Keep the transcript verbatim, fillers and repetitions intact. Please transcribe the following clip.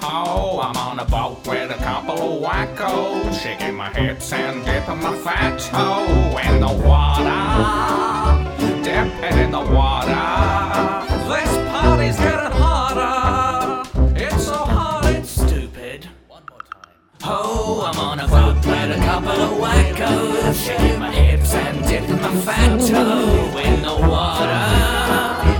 Oh, I'm on a boat with a couple of wackos, shaking my hips and dipping my fat toe in the water, dipping in the water. This party's getting hotter. It's so hot, it's stupid. One more time. Oh, I'm on a boat with a couple of wackos, shaking my hips and dipping my fat toe in the water.